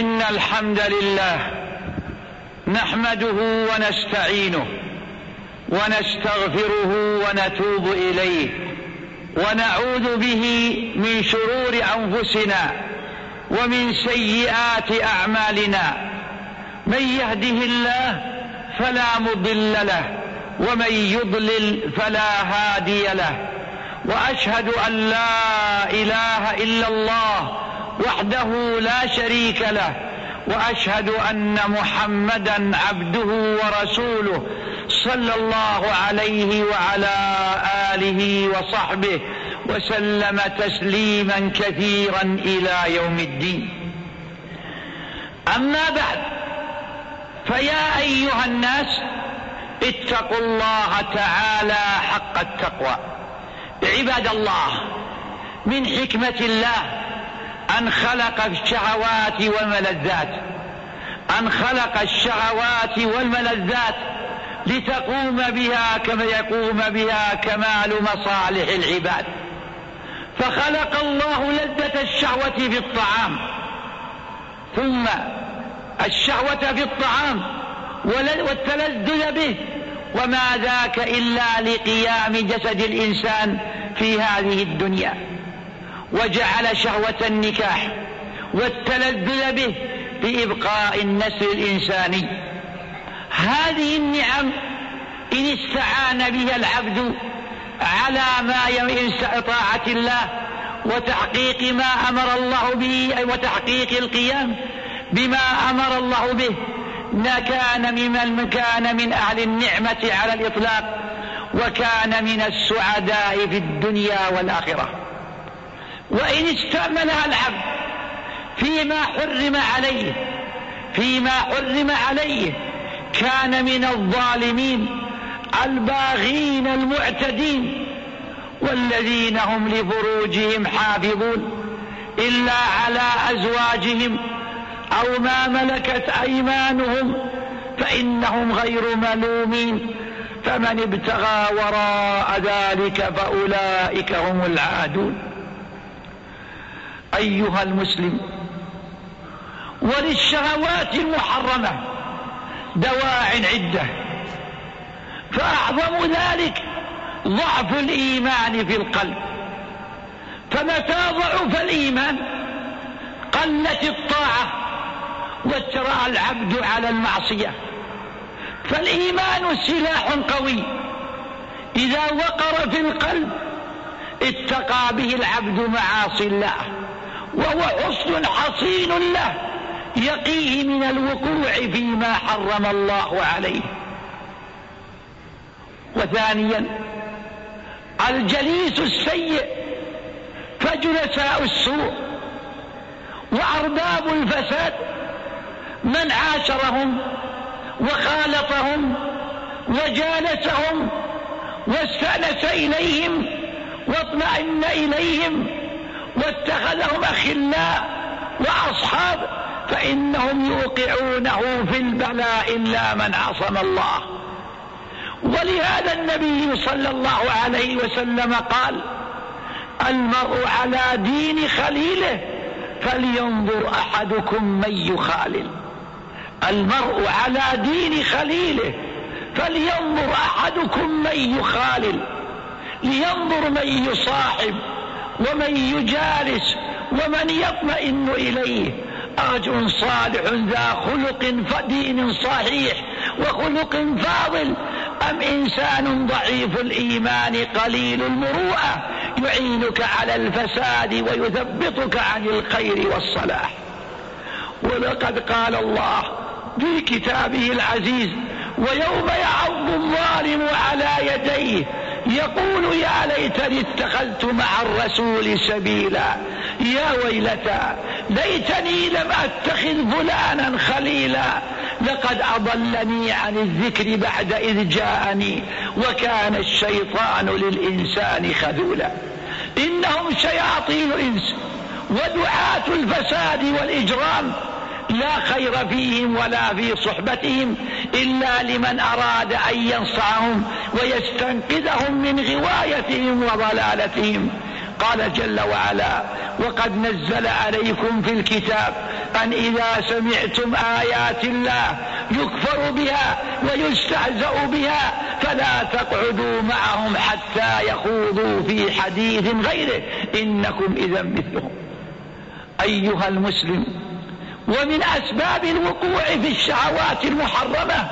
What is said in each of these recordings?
إن الحمد لله نحمده ونستعينه ونستغفره ونتوب إليه ونعوذ به من شرور أنفسنا ومن سيئات أعمالنا. من يهده الله فلا مضل له ومن يضلل فلا هادي له، وأشهد أن لا إله إلا الله وحده لا شريك له، وأشهد أن محمدا عبده ورسوله صلى الله عليه وعلى آله وصحبه وسلم تسليما كثيرا إلى يوم الدين. أما بعد، فيا أيها الناس اتقوا الله تعالى حق التقوى. عباد الله، من حكمة الله أن خلق الشهوات والملذات لتقوم بها كما يقوم بها كمال مصالح العباد. فخلق الله لذة الشهوة في الطعام، ثم الشهوة في الطعام والتلذذ به، وما ذاك إلا لقيام جسد الإنسان في هذه الدنيا. وجعل شهوة النكاح والتلذذ به بإبقاء النسل الإنساني. هذه النعم إن استعان بها العبد على ما طاعة الله وتحقيق ما أمر الله به وتحقيق القيام بما أمر الله به، كان من أهل النعمة على الإطلاق، وكان من السعداء في الدنيا والآخرة. وإن استعملها العبد فيما حرم عليه كان من الظالمين الباغين المعتدين، والذين هم لفروجهم حافظون إلا على أزواجهم أو ما ملكت أيمانهم فإنهم غير ملومين، فمن ابتغى وراء ذلك فأولئك هم العادون. أيها المسلم، وللشهوات المحرمة دواع عدة، فأعظم ذلك ضعف الإيمان في القلب. فمتى ضعف الإيمان قلت الطاعة واترى العبد على المعصية. فالإيمان سلاح قوي إذا وقر في القلب اتقى به العبد معاصي الله، وهو حصن حصين له يقيه من الوقوع فيما حرم الله عليه. وثانيا الجليس السيء، فجلساء السوء وأرباب الفساد من عاشرهم وخالطهم وجالسهم واستأنس إليهم واطمأن إليهم واتخذهم أخلاء وأصحاب، فإنهم يوقعونه في البلاء إلا من عصم الله. ولهذا النبي صلى الله عليه وسلم قال: المرء على دين خليله فلينظر أحدكم من يخالل. المرء على دين خليله فلينظر أحدكم من يخالل، لينظر من يصاحب ومن يجالس ومن يطمئن إليه، رجل صالح ذا خلق دين صحيح وخلق فاضل، أم إنسان ضعيف الإيمان قليل المروءة يعينك على الفساد ويثبطك عن الخير والصلاح. ولقد قال الله في كتابه العزيز: ويوم يعض الظالم على يديه يقول يا ليتني اتخذت مع الرسول سبيلا، يا ويلتى ليتني لم أتخذ فلانا خليلا، لقد أضلني عن الذكر بعد إذ جاءني وكان الشيطان للإنسان خذولا. إنهم شياطين الإنس ودعاة الفساد والإجرام، لا خير فيهم ولا في صحبتهم إلا لمن أراد أن ينصعهم ويستنقذهم من غوايتهم وضلالتهم. قال جل وعلا: وقد نزل عليكم في الكتاب أن إذا سمعتم آيات الله يكفر بها ويستهزأ بها فلا تقعدوا معهم حتى يخوضوا في حديث غيره إنكم إذا مثلهم. أيها المسلم، ومن أسباب الوقوع في الشهوات المحرمة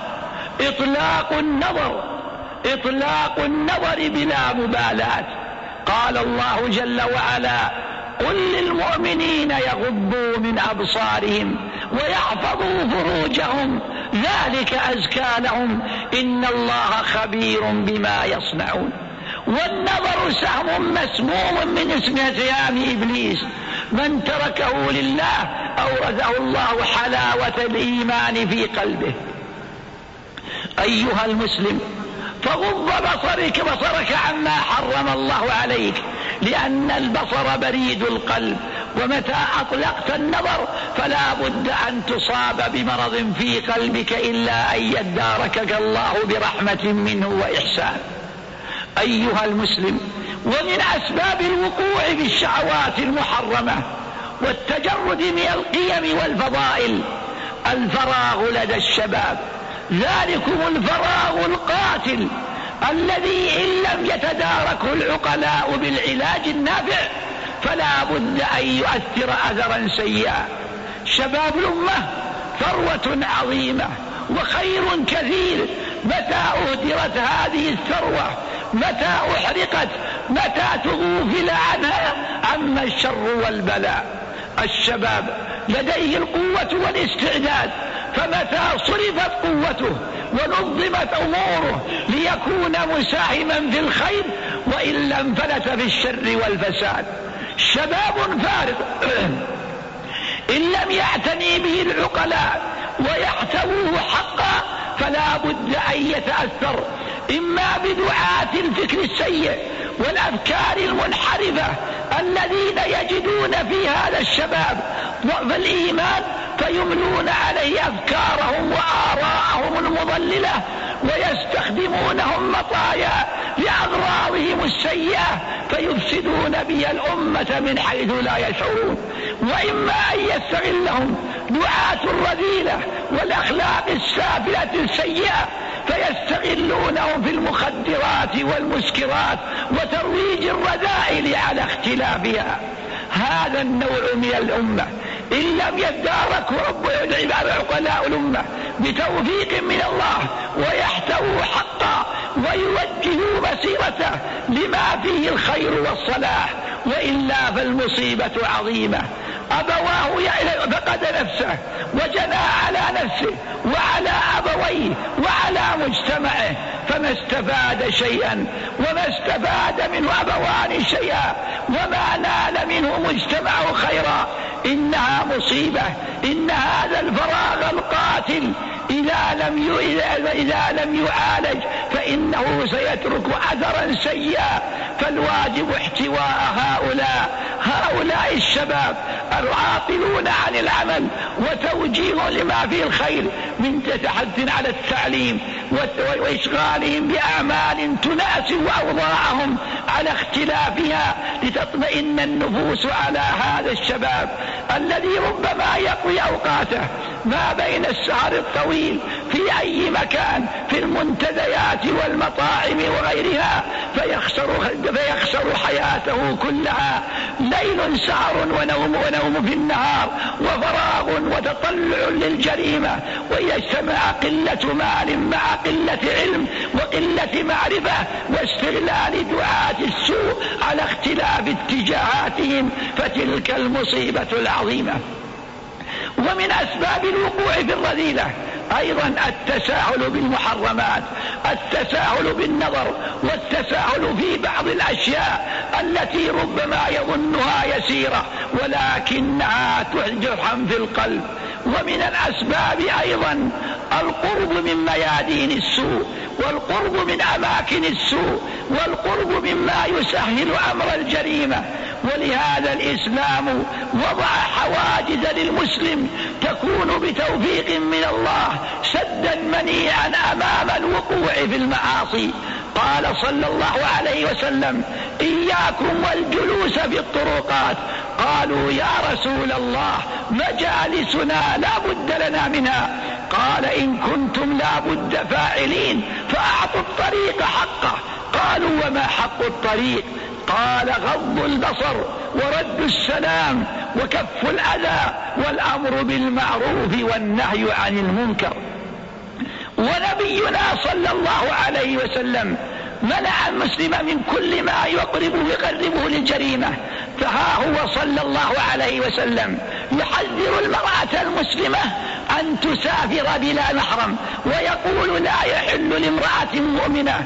إطلاق النظر بلا مبالاة. قال الله جل وعلا: قل للمؤمنين يغضوا من أبصارهم ويحفظوا فروجهم ذلك أزكى لهم إن الله خبير بما يصنعون. والنظر سهم مسموم من سهام إبليس، من تركه لله أورثه الله حلاوة الإيمان في قلبه. أيها المسلم، فغض بصرك عما حرم الله عليك، لأن البصر بريد القلب، ومتى أطلقت النظر فلا بد أن تصاب بمرض في قلبك إلا أن يداركك الله برحمة منه وإحسان. أيها المسلم، ومن أسباب الوقوع في الشهوات المحرمة والتجرد من القيم والفضائل الفراغ لدى الشباب، ذلكم الفراغ القاتل الذي إن لم يتداركه العقلاء بالعلاج النافع فلا بد أن يؤثر أثرا سيئا. شباب الأمة ثروة عظيمة وخير كثير، متى أهدرت هذه الثروة، متى أحرقت، متى تغفل عنها عم الشر والبلاء. الشباب لديه القوة والاستعداد، فمتى صرفت قوته ونظمت أموره ليكون مساهما في الخير وإلا انفلت في الشر والفساد. شباب فارغ إن لم يعتني به العقلاء ويحتووه حقا فلا بد أن يتأثر إما بدعاة الفكر السيء والأفكار المنحرفة الذين يجدون في هذا الشباب ضعف الإيمان فيملون عليه أفكارهم وآراءهم المضللة ويستخدمونهم مطايا لأغراضهم السيئة فيفسدون بها الأمة من حيث لا يشعرون. وإما أن يستغلهم دعاة الرذيلة والأخلاق السافلة السيئة فيستغلونهم في المخدرات والمسكرات وترويج الرذائل على اختلافها. هذا النوع من الأمة إن لم يداركه رب عقلاء الأمة بتوفيق من الله ويحتووا حقا ويوجهوا مسيرته لما فيه الخير والصلاح، وإلا فالمصيبة عظيمة. أبواه فقد نفسه وجنى على نفسه وعلى أبويه وعلى مجتمعه فما استفاد شيئا، وما استفاد منه أبوان شيئا، وما نال منه مجتمعه خيرا. إنها مصيبة. إن هذا الفراغ القاتل إذا لم يعالج فإنه سيترك أثرا سيئا. فالواجب احتواء هؤلاء الشباب العاطلون عن العمل وتوجيههم لما فيه الخير من تحث على التعليم وإشغالهم بأعمال تناسب أوضاعهم على اختلافها لتطمئن النفوس على هذا الشباب الذي ربما يقضي أوقاته ما بين السهر الطويل في أي مكان في المنتديات والمطاعم وغيرها فيخسر حياته كلها. ليل سهر ونوم في النهار وفراغ وتطلع للجريمة، وإذا اجتمع قلة مال مع قلة علم وقلة معرفة واستغلال دعاة السوء على اختلاف اتجاهاتهم فتلك المصيبة العظيمة. ومن أسباب الوقوع في الرذيلة أيضا التساهل بالمحرمات، التساهل بالنظر والتساهل في بعض الأشياء التي ربما يظنها يسيرة ولكنها تجرح في القلب. ومن الأسباب أيضا القرب من ميادين السوء والقرب من أماكن السوء والقرب مما يسهل أمر الجريمة. ولهذا الإسلام وضع حواجز للمسلم تكون بتوفيق من الله سدا منيعا أمام الوقوع في المعاصي. قال صلى الله عليه وسلم: إياكم والجلوس في الطرقات. قالوا يا رسول الله مجالسنا لا بد لنا منها. قال إن كنتم لا بد فاعلين فأعطوا الطريق حقه. قالوا وما حق الطريق؟ قال غض البصر ورد السلام وكف الأذى والأمر بالمعروف والنهي عن المنكر. ونبينا صلى الله عليه وسلم منع المسلم من كل ما يقربه للجريمة. فها هو صلى الله عليه وسلم يحذر المرأة المسلمة أن تسافر بلا محرم، ويقول لا يحل لامرأة مؤمنة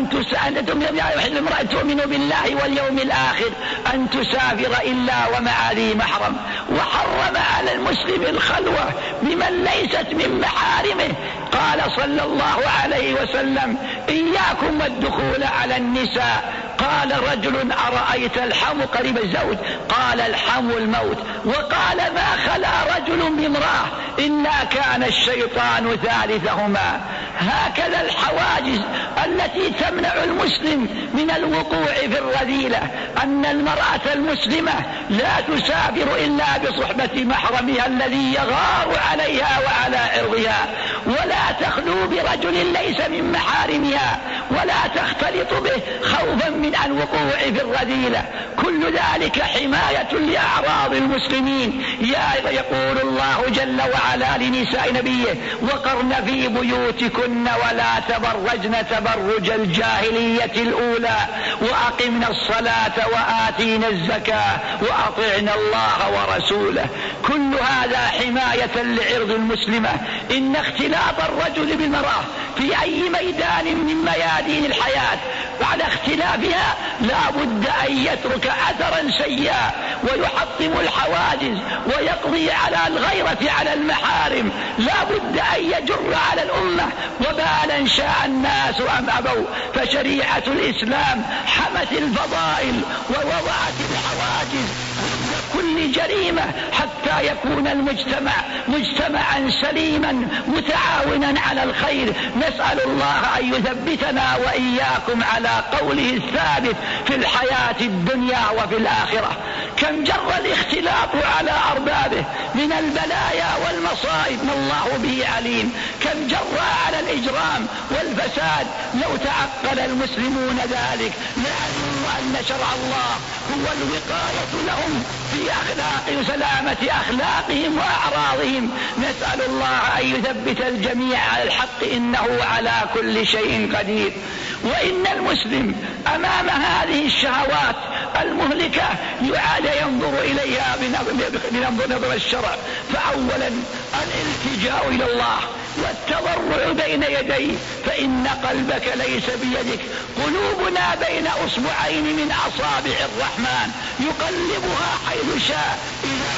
امرأة تؤمن بالله واليوم الآخر أن تسافر إلا ومع ذي محرم. وحرم على المسلم الخلوة بمن ليست من محارمه. قال صلى الله عليه وسلم إياكم والدخول على النساء. قال رجل أرأيت الحم قريب الزوج؟ قال الحم الموت. وقال ما خلا رجل بامرأة إلا كان الشيطان ثالثهما. هكذا الحواجز التي تمنع المسلم من الوقوع في الرذيلة، أن المرأة المسلمة لا تسافر إلا بصحبة محرمها الذي يغار عليها وعلى عرضها، ولا تخلو برجل ليس من محارمها، ولا تختلط به خوفا من الوقوع في الرذيلة. كل ذلك حماية لأعراض المسلمين. يقول الله جل وعلا لنساء نبيه وقرن في بيوتكن ولا تبرجن تبرج الجاهلية الأولى وأقمنا الصلاة وآتينا الزكاة وأطعنا الله ورسوله. كل هذا حماية لعرض المسلمة. إن اختلاط الرجل بالمرأة في أي ميدان من ميادين الحياة بعد اختلافها لا بد أن يترك أثرا سيئا ويحطم الحواجز ويقضي على الغيرة على المحارم. لا بد أن يجر على الأمة وبالا شاء الناس أم أبوا. فشريعة الإسلام حمت الفضائل ووضعت الحواجز كل جريمة حتى يكون المجتمع مجتمعا سليما متعاونا على الخير. نسأل الله أن يثبتنا وإياكم على قوله الثابت في الحياة الدنيا وفي الآخرة. كم جر الاختلاط على أربابه من البلايا والمصائب ما الله به عليم. كم جر على الإجرام والفساد. لو تعقل المسلمون ذلك لعلموا أن شرع الله هو الوقاية لهم في أخلاق وسلامة أخلاقهم وأعراضهم. نسأل الله أن يثبت الجميع على الحق إنه على كل شيء قدير. وإن المسلم أمام هذه الشهوات المهلكة يعاد ينظر إليها بنظر الشرع. فأولا الالتجاء إلى الله والتضرع بين يديه، فإن قلبك ليس بيدك. قلوبنا بين أصبعين من أصابع الرحمن يقلبها حيث شاء. إذا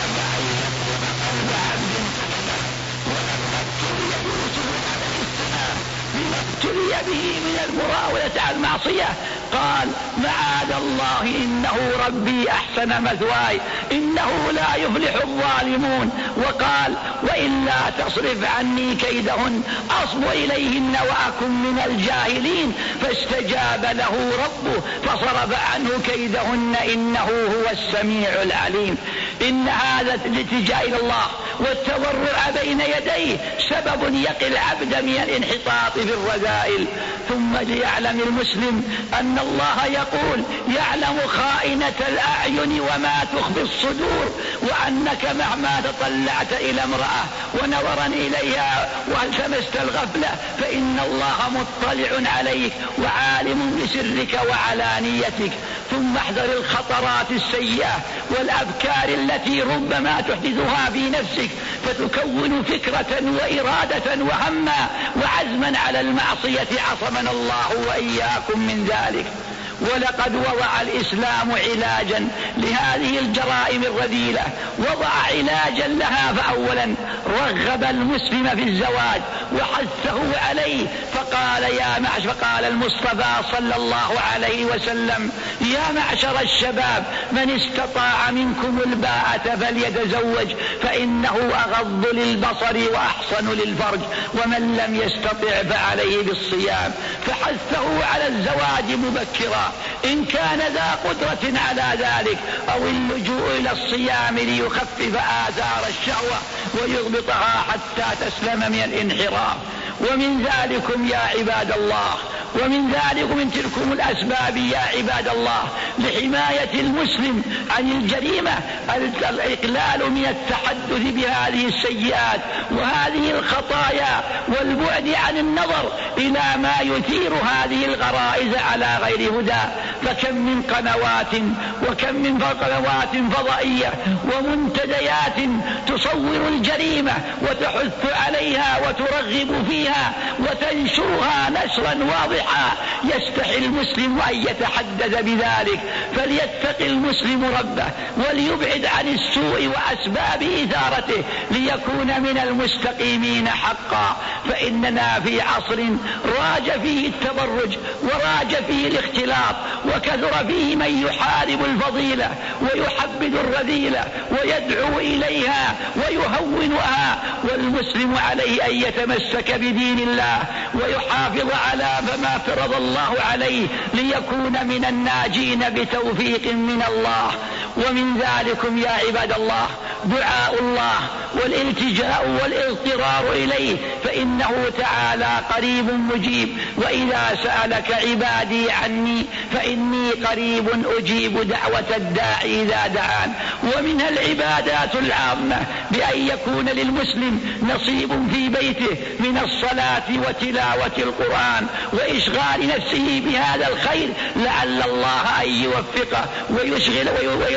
ابتلي به من المراودة على المعصية قال معاذ الله إنه ربي أحسن مثواي إنه لا يفلح الظالمون. وقال وإلا تصرف عني كيدهن أصب إليهن وأكن من الجاهلين. فاستجاب له ربه فصرف عنه كيدهن إنه هو السميع العليم. إن هذا الالتجاء إلى الله والتضرع بين يديه سبب يقي العبد من الانحطاط في الرذائل. ثم ليعلم المسلم أن الله يقول يعلم خائنة الأعين وما تخفي الصدور، وأنك مهما تطلعت إلى امرأة ونظرا إليها والتمست الغفلة فإن الله مطلع عليك وعالم بسرك وعلانيتك. ثم احذر الخطرات السيئة والأفكار التي ربما تحدثها في نفسك فتكون فكرة وإرادة وهما وعزما على المعصية. عصمنا الله وإياكم من ذلك. ولقد وضع الإسلام علاجا لهذه الجرائم الرذيلة، وضع علاجا لها. فأولا رغب المسلم في الزواج وحثه عليه فقال المصطفى صلى الله عليه وسلم يا معشر الشباب من استطاع منكم الباءة فليتزوج فإنه أغض للبصر وأحصن للفرج ومن لم يستطع فعليه بالصيام. فحثه على الزواج مبكرا إن كان ذا قدرة على ذلك. أو اللجوء إلى الصيام ليخفف آثار الشهوة ويضبطها حتى تسلم من الانحراف. ومن ذلكم يا عباد الله، ومن ذلكم من تلكم الأسباب يا عباد الله لحماية المسلم عن الجريمة الإقلال من التحدث بهذه السيئات وهذه الخطايا والبعد عن النظر إلى ما يثير هذه الغرائز على غير هدى. فكم من قنوات وكم من قنوات فضائية ومنتديات تصور الجريمة وتحث عليها وترغب فيها وتنشرها نشرا واضحا. يستحي المسلم أن يتحدث بذلك، فليتق المسلم ربه وليبعد عن السوء وأسباب إثارته ليكون من المستقيمين حقا. فإننا في عصر راج فيه التبرج وراج فيه الاختلاط وكثر فيه من يحارب الفضيلة ويحبذ الرذيلة ويدعو إليها ويهونها، والمسلم عليه أن يتمسك بدين الله ويحافظ على ما فرض الله عليه ليكون من الناجين بتوفيق من الله. ومن ذلكم يا عباد الله دعاء الله والالتجاء والاضطرار إليه، فإنه تعالى قريب مجيب. وإذا سألك عبادي عني فإني قريب أجيب دعوة الداعي إذا دعان. ومنها العبادات العامة بأن يكون للمسلم نصيب في بيته من الصلاة وتلاوة القرآن وإشغال نفسه بهذا الخير لعل الله أن يوفقه ويشغل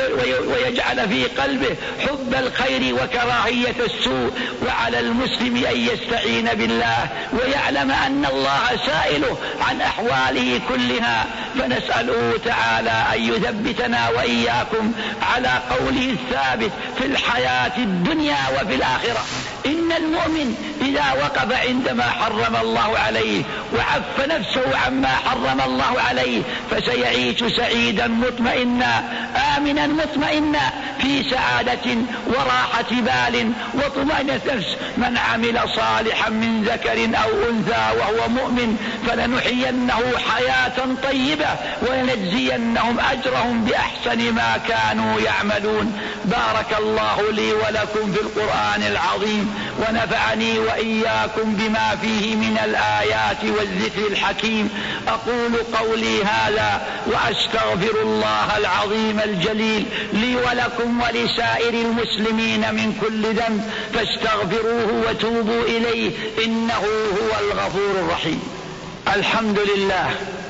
ويجعل في قلبه حب الخير وكراهية السوء. وعلى المسلم أن يستعين بالله ويعلم أن الله سائله عن أحواله كلها، فنسأله تعالى أن يثبتنا وإياكم على قوله الثابت في الحياة الدنيا وفي الآخرة. إن المؤمن إذا وقف عندما حرم الله عليه وعف نفسه عما حرم الله عليه فسيعيش سعيدا مطمئنا آمنا مطمئنا في سعادة وراحة بال وطمأنينة نفس. من عمل صالحا من ذكر أو أنثى وهو مؤمن فلنحيينه حياة طيبة ولنجزينهم أجرهم بأحسن ما كانوا يعملون. بارك الله لي ولكم في القرآن العظيم ونفعني وإياكم بما فيه من الآيات والذكر الحكيم. أقول قولي هذا وأستغفر الله العظيم الجليل لي ولكم ولسائر المسلمين من كل ذنب فاستغفروه وتوبوا إليه إنه هو الغفور الرحيم. الحمد لله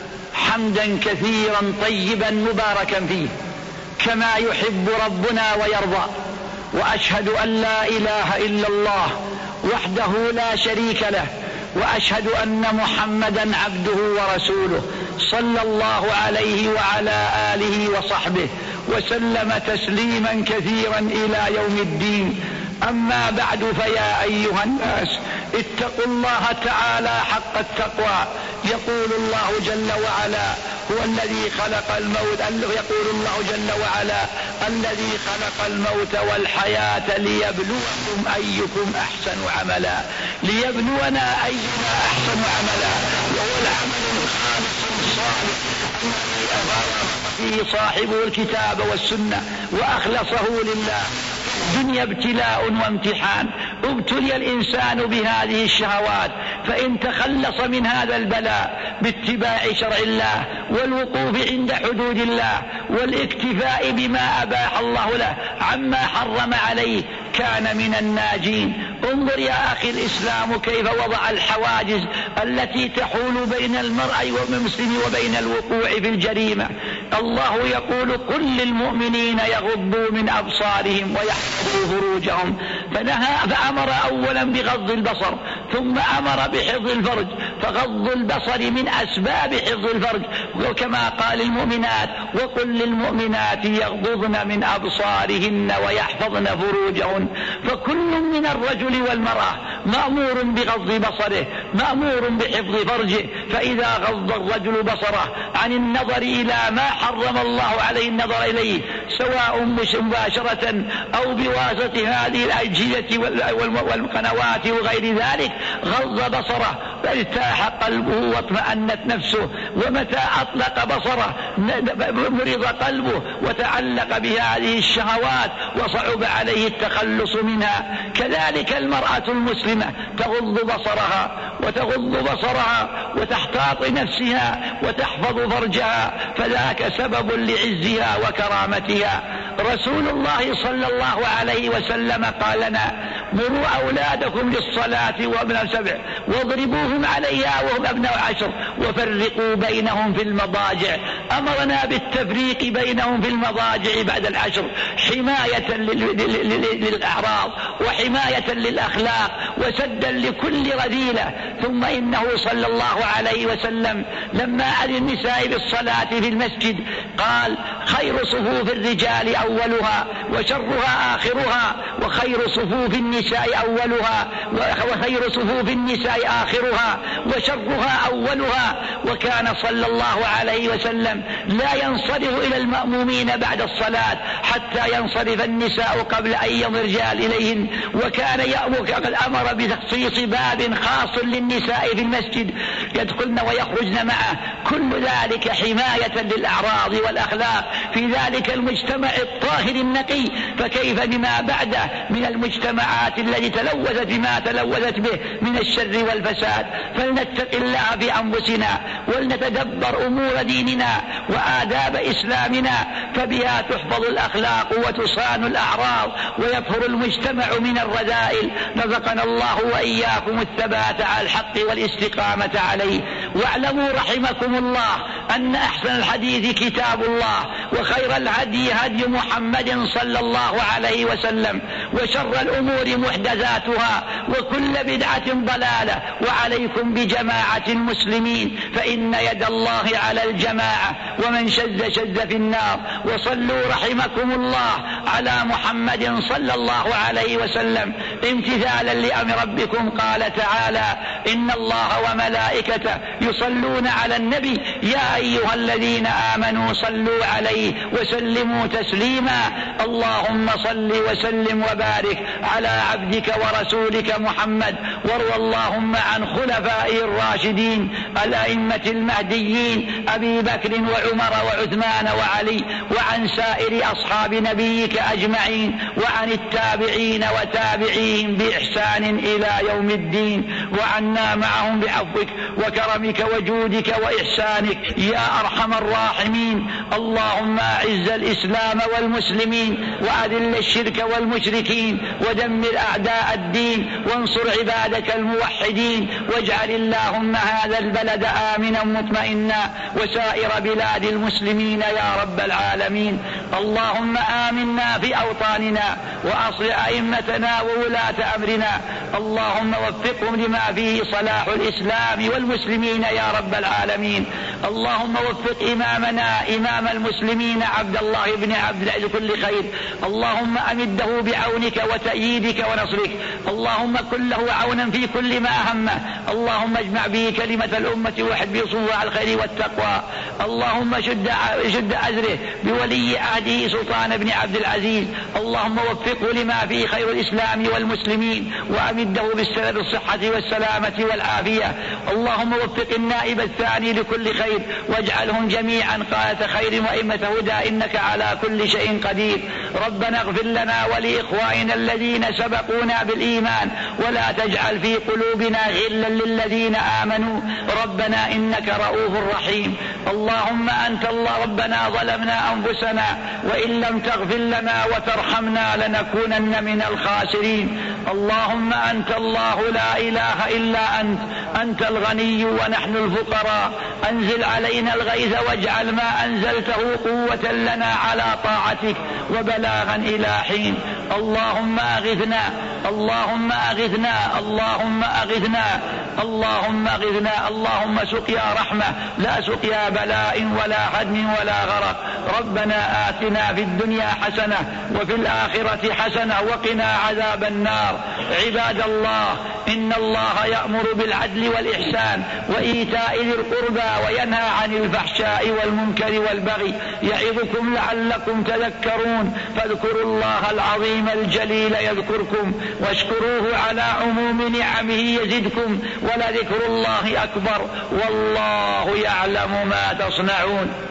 حمدا كثيرا طيبا مباركا فيه كما يحب ربنا ويرضى. وأشهد أن لا إله إلا الله وحده لا شريك له، وأشهد أن محمدا عبده ورسوله صلى الله عليه وعلى آله وصحبه وسلم تسليما كثيرا إلى يوم الدين. أما بعد فيا أيها الناس اتقوا الله تعالى حق التقوى. يقول الله جل وعلا هو الذي خلق الموت، يقول الله جل وعلا الذي خلق الموت والحياة ليبلوكم أيكم أحسن عملا، ليبلونا أينا أحسن عملا، وهو العمل الخالص الصالح الذي أظهر فيه صاحبه الكتاب والسنة وأخلصه لله. الدنيا ابتلاء وامتحان، ابتلي الإنسان بهذه الشهوات، فإن تخلص من هذا البلاء باتباع شرع الله والوقوف عند حدود الله والاكتفاء بما أباح الله له عما حرم عليه كان من الناجين. انظر يا أخي الإسلام كيف وضع الحواجز التي تحول بين المرء والمسلم وبين الوقوع في الجريمة. الله يقول قل للمؤمنين يغضوا من أبصارهم ويحفظوا فروجهم، فأمر أولا بغض البصر ثم أمر بحفظ الفرج، فغض البصر من أسباب حفظ الفرج. وكما قال المؤمنات وقل للمؤمنات يغضضن من أبصارهن ويحفظن فروجهن. فكل من الرجل والمرأة مأمور بغض بصره مأمور بحفظ فرجه. فإذا غض الرجل بصره عن النظر إلى ما حرم الله عليه النظر إليه سواء مباشرة أو بواسطة هذه الأجهزة والقنوات وغير ذلك غض بصره فارتاح قلبه واطمأنت نفسه، ومتى أطلق بصره مرض قلبه وتعلق بهذه الشهوات وصعب عليه التخلص منها. كذلك المرأة المسلمة تغض بصرها وتحتاط نفسها وتحفظ فرجها، فذاك سبب لعزها وكرامتها. رسول الله صلى الله عليه وسلم قال لنا: مروا أولادكم للصلاة وابن 7 واضربوهم عليها وهم أبناء 10 وفرقوا بينهم في المضاجع. أمرنا بالتفريق بينهم في المضاجع بعد 10 حماية للأعراض وحماية للأخلاق وسدا لكل رذيلة. ثم إنه صلى الله عليه وسلم لما أذن النساء بالصلاة في المسجد قال: خير صفوف الرجال أولها وشرها آخرها، وخير صفوف النساء أولها وخير صفوف النساء آخرها وشرها أولها. وكان صلى الله عليه وسلم لا ينصرف إلى المأمومين بعد الصلاة حتى ينصرف النساء قبل أن يمر الرجال إليهن، وكان يأمر قد أمر بتخصيص باب خاص للنساء في المسجد يدخلن ويخرجن معه، كل ذلك حماية للأعراض والأخلاق في ذلك المجتمع الطاهر النقي، فكيف بما بعده من المجتمعات التي تلوثت بما تلوثت به من الشر والفساد. فلنتق الله في أنفسنا ولنتدبر أمور ديننا وآداب إسلامنا، فبها تحفظ الأخلاق وتصان الأعراض ويطهر المجتمع من الرذائل. رزقنا الله وإياكم الثبات على الحق والاستقامة عليه. واعلموا رحمكم الله أن أحسن الحديث كتاب الله، وخير الهدي هدي محمد صلى الله عليه وسلم، وشر الأمور محدثاتها، وكل بدعة ضلالة. وعليكم بجماعة المسلمين فإن يد الله على الجماعة، ومن شذ في النار. وصلوا رحمكم الله على محمد صلى الله عليه وسلم امتثالا لأمر ربكم. قال تعالى: إن الله وملائكته يصلون على النبي يا أيها الذين آمنوا صلوا عليه وسلموا تسليما. اللهم صل وسلم وبارك على عبدك ورسولك محمد، وارض اللهم عن خلفائه الراشدين الأئمة المهديين أبي بكر وعمر وعثمان وعلي، وعن سائر أصحاب نبيك أجمعين، وعن التابعين وتابعيهم بإحسان إلى يوم الدين، وعنا معهم بعفوك وكرمك وجودك وإحسانك يا أرحم الراحمين. اللهم أعز الإسلام والمسلمين وأذل الشرك والمشركين ودمر أعداء الدين وانصر عبادك الموحدين، واجعل اللهم هذا البلد آمنا مطمئنا وسائر بلاد المسلمين يا رب العالمين. اللهم آمنا في أوطاننا وأصلح أئمتنا وولاة أمرنا، اللهم وفقهم لما فيه صلاح الإسلام والمسلمين يا رب العالمين. اللهم وفق إمامنا إمام المسلمين عبد الله بن عبد العزيز كل خير، اللهم أمده بعونك وتأييدك ونصرك، اللهم كن له عونا في كل ما همه، اللهم اجمع به كلمة الأمة وحد بصوها على الخير والتقوى. اللهم شد أزره بولي عهده سلطان بن عبد العزيز، اللهم وفقه لما فيه خير الإسلام والمسلمين وأمده بالصحة والسلامة والعافية. اللهم وفق النائب الثاني لكل خير واجعلهم جميعا قادة خير وأئمة هدى إنك على كل شيء قدير. ربنا اغفر لنا ولإخواننا الذين سبقونا بالإيمان ولا تجعل في قلوبنا غلا للذين آمنوا ربنا إنك رؤوف رحيم. اللهم أنت الله ربنا ظلمنا أنفسنا وإن لم تغفر لنا وترحمنا لنكونن من الخاسرين. اللهم أنت الله لا إله إلا أنت الغني ونحن الفقراء، أنزل علينا الغيث واجعل ما أنزلته قوة لنا على طاعتك وبلاغا إلى حين. اللهم أغثنا اللهم أغثنا اللهم أغثنا اللهم أغثنا. اللهم سقيا رحمة لا سقيا بلاء ولا هدم ولا غرق. ربنا آتنا آتنا في الدنيا حسنة وفي الآخرة حسنة وقنا عذاب النار. عباد الله، إن الله يأمر بالعدل والإحسان وإيتاء ذي القربى وينهى عن الفحشاء والمنكر والبغي يعظكم لعلكم تذكرون. فاذكروا الله العظيم الجليل يذكركم واشكروه على عموم نعمه يزدكم ولذكر الله أكبر والله يعلم ما تصنعون.